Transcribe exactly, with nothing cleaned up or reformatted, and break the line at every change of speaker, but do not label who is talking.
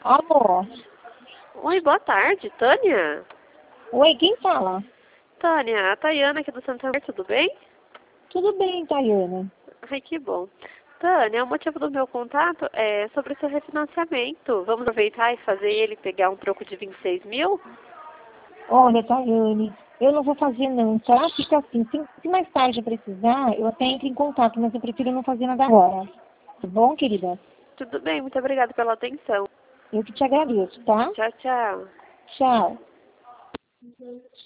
Alô?
Oi, boa tarde, Tânia?
Oi, quem fala?
Tânia, a Tayana aqui do Santander, tudo bem?
Tudo bem, Tayana.
Ai, que bom. Tânia, o motivo do meu contato é sobre o seu refinanciamento. Vamos aproveitar e fazer ele pegar um troco de vinte e seis mil?
Olha, Tayane, eu não vou fazer não, tá? Fica assim, se, se mais tarde eu precisar, eu até entro em contato, mas eu prefiro não fazer nada agora. Tá bom, querida?
Tudo bem, muito obrigada pela atenção.
Eu que te agradeço, tá?
Tchau, tchau.
Tchau.